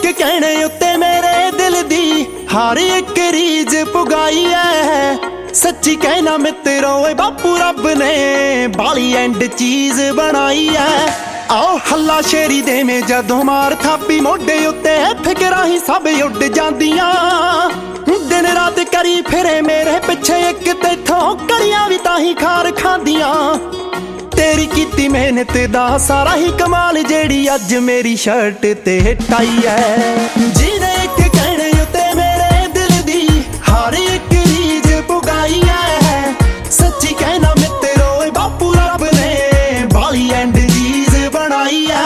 ਇੱਕ ਕਹਿਣੇ ਉੱਤੇ ਮੇਰੇ ਦਿਲ ਦੀ ਹਰ ਇੱਕ ਰੀਝ ਪੁਗਾਈ ਐ। ਸੱਚੀ ਕਹਿਣਾ ਮਿੱਤਰੋ ਓਏ ਬਾਪੂ ਰੱਬ ਨੇ ਬਾਲੀ ਐਂਡ ਚੀਜ਼ ਬਣਾਈ ਐ। ਆਓ ਹੱਲਾ ਸ਼ੇਰੀ ਦੇਵੇਂ ਜਦੋਂ ਮਾਰ ਥਾਪੀ ਮੋਢੇ ਉੱਤੇ ਫਿਕਰਾਂ ਹੀ ਸਭ ਉੱਡ ਜਾਂਦੀਆਂ। ਦਿਨ ਰਾਤ ਕਰੀ ਫਿਰੇ ਮੇਰੇ ਪਿੱਛੇ ਇੱਕ ਤੇਥੋਂ ਕੜੀਆਂ ਵੀ ਤਾਂ ਹੀ ਖਾਰ ਖਾਂਦੀਆਂ। ਤੇਰੀ ਕੀਤੀ ਮਿਹਨਤ ਦਾ ਸਾਰਾ ਹੀ ਕਮਾਲ ਜਿਹੜੀ ਅੱਜ ਮੇਰੀ ਸ਼ਰਟ ਤੇ ਟਾਈ ਐ। ਜਿਹਨੇ ਇੱਕ ਕਹਿਣੇ ਉੱਤੇ ਮੇਰੇ ਦਿਲ ਦੀ ਹਰ ਇੱਕ ਰੀਝ ਪੁਗਾਈ ਐ। ਸੱਚੀ ਕਹਿਣਾ ਮਿੱਤਰੋ ਓਏ ਬਾਪੂ ਰੱਬ ਨੇ ਬਾਲੀ ਐਂਡ ਚੀਜ਼ ਬਣਾਈ ਐ।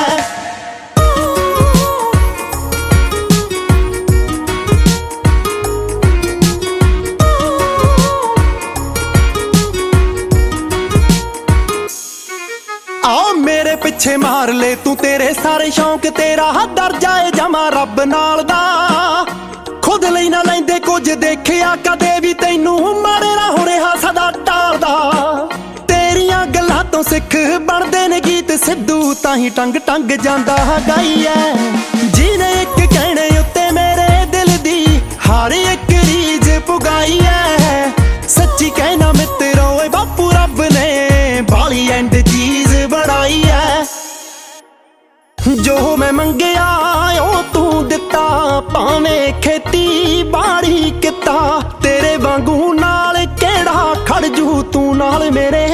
ਆ ਮੇਰੇ ਪਿੱਛੇ ਮਾਰ ਲੈ ਤੂੰ ਤੇਰੇ ਸਾਰੇ ਸ਼ੌਂਕ ਤੇਰਾ ਦਰਜਾ ਏ ਜਮਾ ਰੱਬ ਨਾਲ ਦਾ। ਖੁਦ ਲਈ ਨਾ ਲੈਂਦੇ ਕੁਝ ਦੇਖਿਆ ਕਦੇ ਵੀ ਤੈਨੂੰ ਮਾਰੇ ਨਾ ਹੋ ਰਿਹਾ ਸਦਾ ਟਾਲਦਾ। ਤੇਰੀਆਂ ਗੱਲਾਂ ਤੋਂ ਸਿੱਖ ਬਣਦੇ ਨੇ ਗੀਤ ਸਿੱਧੂ ਤਾਂ ਹੀ ਟੰਗ ਟੰਗ ਜਾਂਦਾ ਗਾਈ ਐ। ਜਿਹਨੇ ਇੱਕ ਕਹਿਣੇ ਉੱਤੇ ਮੇਰੇ ਦਿਲ ਦੀ ਹਰ ਇੱਕ ਰੀਝ ਪੁਗਾਈ ਐ। ਸੱਚੀ ਕਹਿਣਾ ਮਿੱਤਰੋ ਓਏ ਬਾਪੂ ਰੱਬ ਨੇ ਬਾਲੀ ਐਂਡ ਚੀਜ਼ ਬਣਾਈ ਐ। ਜੋ ਮੈਂ ਮੰਗਿਆ ਉਹ ਤੂੰ ਦਿੱਤਾ ਭਾਵੇਂ ਖੇਤੀ ਬਾੜੀ ਕਿੱਤਾ। ਤੇਰੇ ਵਾਂਗੂ ਨਾਲ ਕਿਹੜਾ ਖੜ ਜੂ ਤੂੰ ਨਾਲ ਮੇਰੇ